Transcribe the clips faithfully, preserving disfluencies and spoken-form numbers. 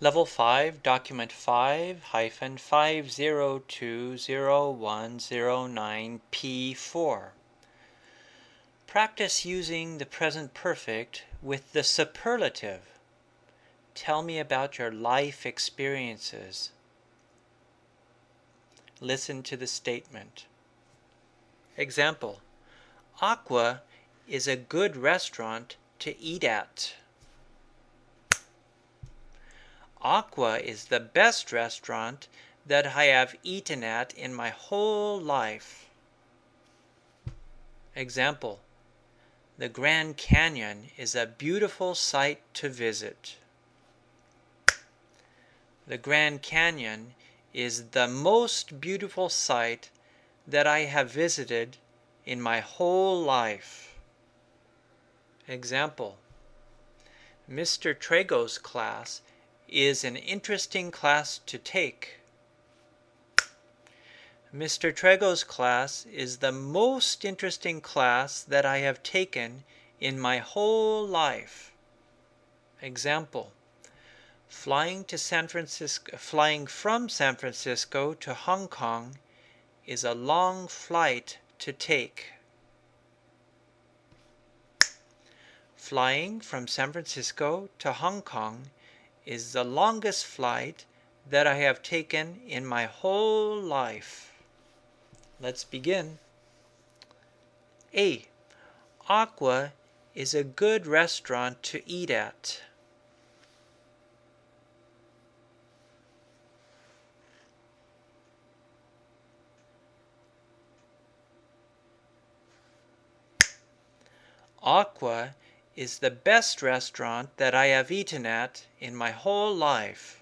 Level five, Document five five zero two zero one zero nine P four. Practice using the present perfect with the superlative. Tell me about your life experiences. Listen to the statement. Example: Aqua is a good restaurant to eat at. Aqua is the best restaurant that I have eaten at in my whole life. Example: The Grand Canyon is a beautiful sight to visit. The Grand Canyon is the most beautiful sight that I have visited in my whole life. Example: Mister Trago's class is an interesting class to take. Mister Trago's class is the most interesting class that I have taken in my whole life. Example: Flying to San Francisco, flying from San Francisco to Hong Kong is a long flight to take. Flying from San Francisco to Hong Kong is the longest flight that I have taken in my whole life. Let's begin. A. Aqua is a good restaurant to eat at. Aqua is the best restaurant that I have eaten at in my whole life.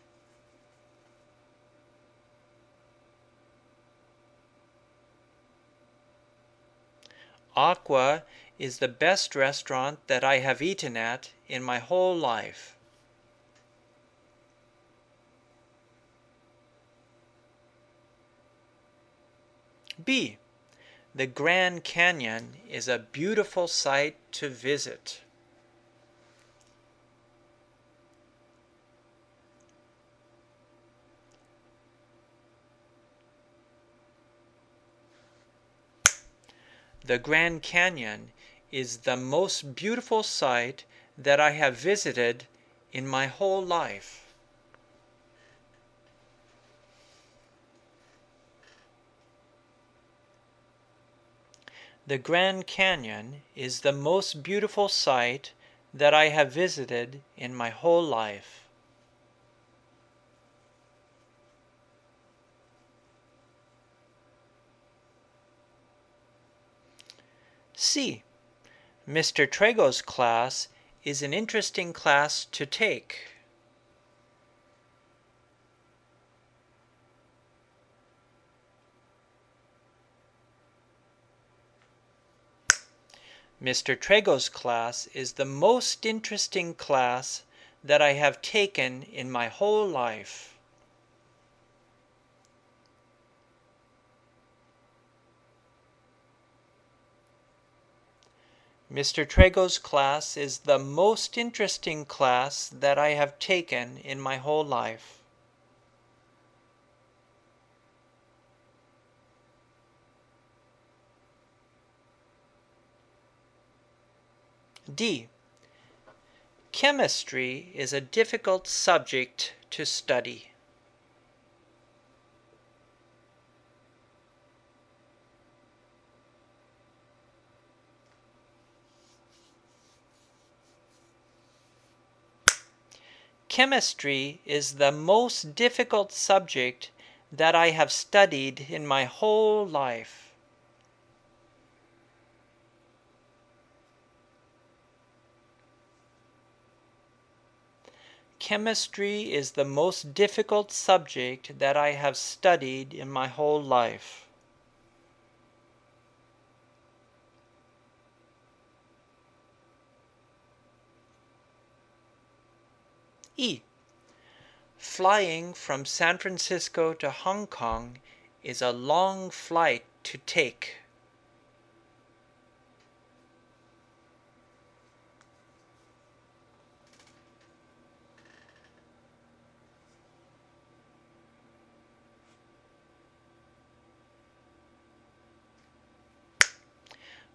Aqua is the best restaurant that I have eaten at in my whole life. B. The Grand Canyon is a beautiful sight to visit. The Grand Canyon is the most beautiful sight that I have visited in my whole life. The Grand Canyon is the most beautiful sight that I have visited in my whole life. C. Mister Trago's class is an interesting class to take. Mister Trago's class is the most interesting class that I have taken in my whole life. Mister Trago's class is the most interesting class that I have taken in my whole life. D. Chemistry is a difficult subject to study. Chemistry is the most difficult subject that I have studied in my whole life. Chemistry is the most difficult subject that I have studied in my whole life. E. Flying from San Francisco to Hong Kong is a long flight to take.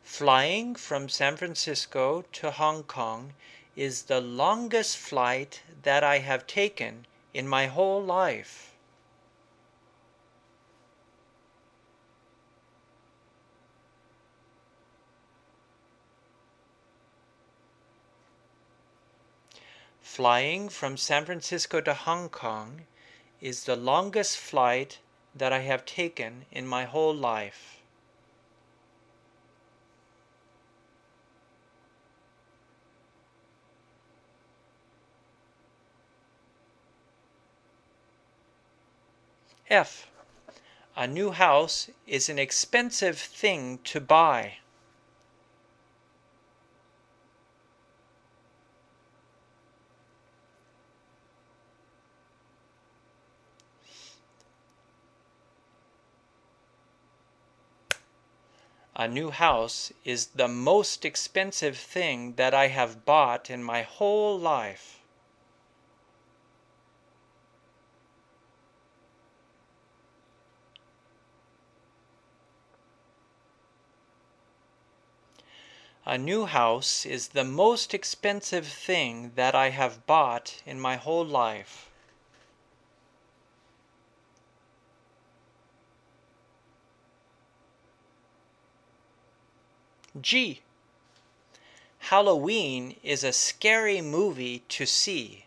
Flying from San Francisco to Hong Kong is the longest flight that I have taken in my whole life. Flying from San Francisco to Hong Kong is the longest flight that I have taken in my whole life. F. A new house is an expensive thing to buy. A new house is the most expensive thing that I have bought in my whole life. A new house is the most expensive thing that I have bought in my whole life. G. Halloween is a scary movie to see.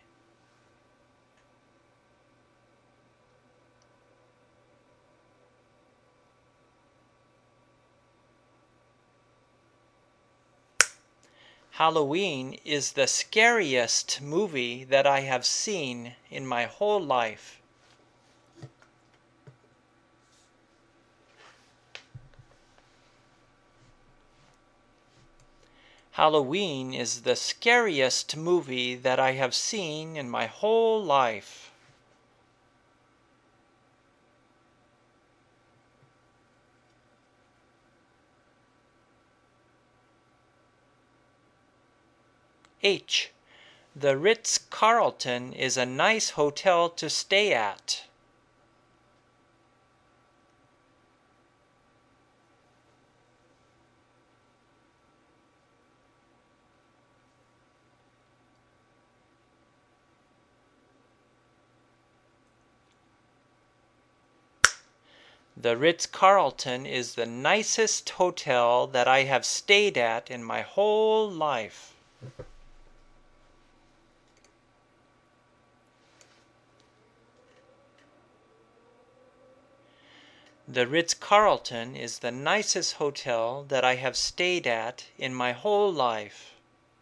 Halloween is the scariest movie that I have seen in my whole life. Halloween is the scariest movie that I have seen in my whole life. H. The Ritz-Carlton is a nice hotel to stay at. The Ritz-Carlton is the nicest hotel that I have stayed at in my whole life. The Ritz-Carlton is the nicest hotel that I have stayed at in my whole life.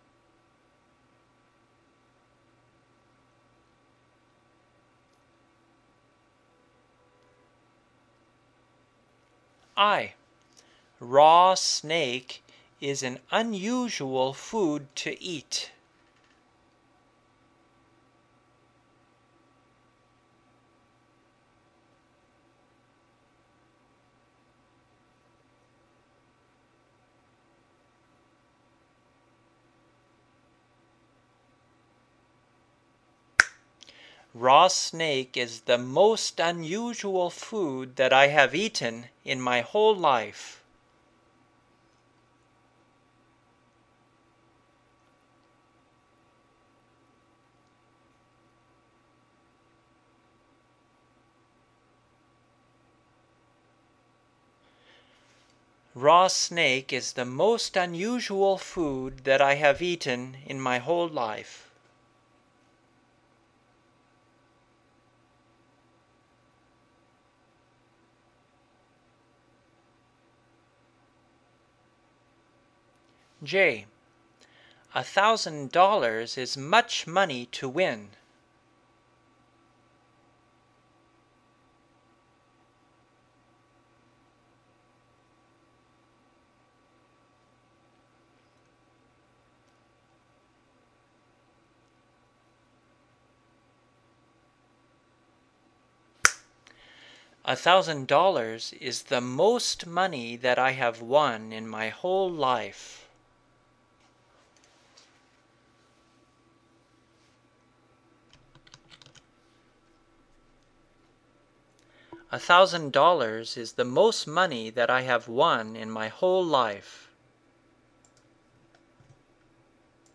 I. Raw snake is an unusual food to eat. Raw snake is the most unusual food that I have eaten in my whole life. Raw snake is the most unusual food that I have eaten in my whole life. J. A thousand dollars is much money to win. A thousand dollars is the most money that I have won in my whole life. A thousand dollars is the most money that I have won in my whole life.